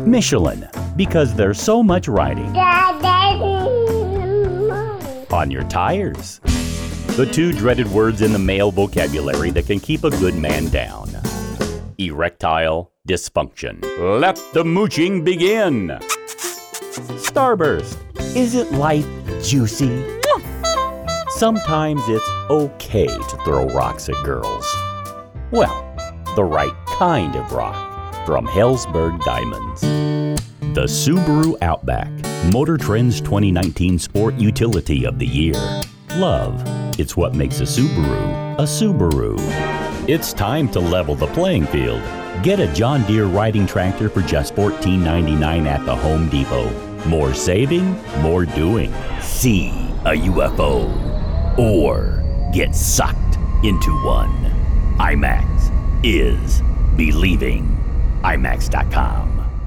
Michelin, because there's so much riding on your tires. The two dreaded words in the male vocabulary that can keep a good man down. Erectile dysfunction. Let the mooching begin. Starburst. Is it life juicy? Sometimes it's okay to throw rocks at girls. Well, the right kind of rock from Hellsberg Diamonds. The Subaru Outback, Motor Trend's 2019 Sport Utility of the Year. Love, it's what makes a Subaru a Subaru. It's time to level the playing field. Get a John Deere riding tractor for just $14.99 at the Home Depot. More saving, more doing. See a UFO. Or get sucked into one. IMAX is believing. IMAX.com.